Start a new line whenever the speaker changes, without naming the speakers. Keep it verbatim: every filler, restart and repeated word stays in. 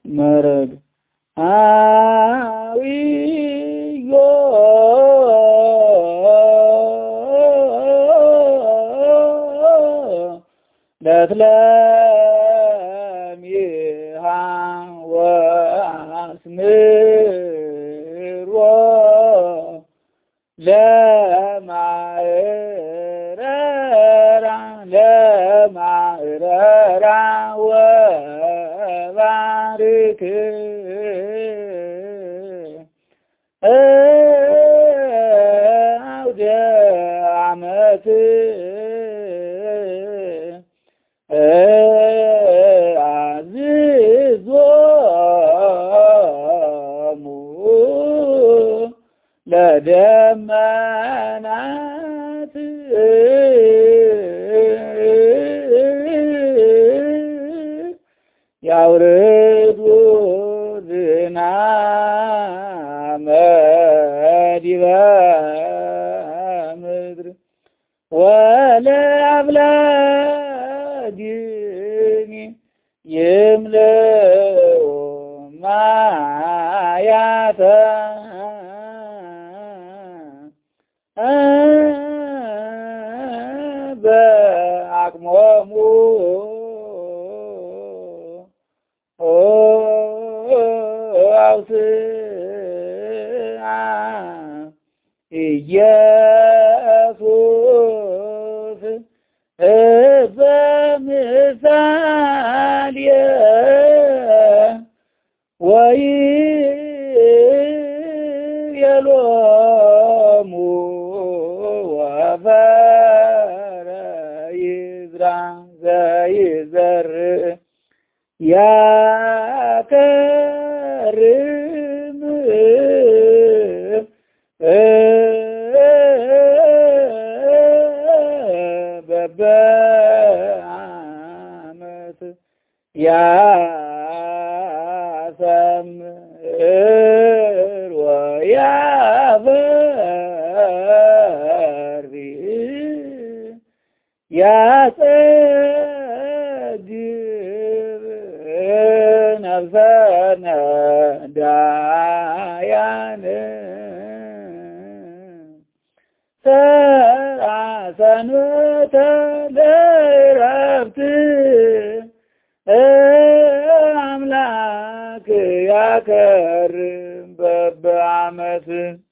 መረግ አዊዮ ለትለሚሃ ወአስምሮ ለማዕረራ ለማዕረራ ወባርክ አውደ ዓመት አዝዞሙ ለደመናት ያውርዱ ዝናመ ዲበ ምድር ወለአብላጊኒ ይምልኡ ማያተ በአቅሞሙ አውስአ ኢየሱስ በምሳሌ ወይቤሎሙ ወፈረ ይዝራ ዘይዘርእ ያከርም በበዓመት ያሰምር ወያፈሪ ያጸግብ ነፍሰነ ዳያን ሠርዐ ሰንበተ ለዕረፍት አምላክ ያከርም በበዓመት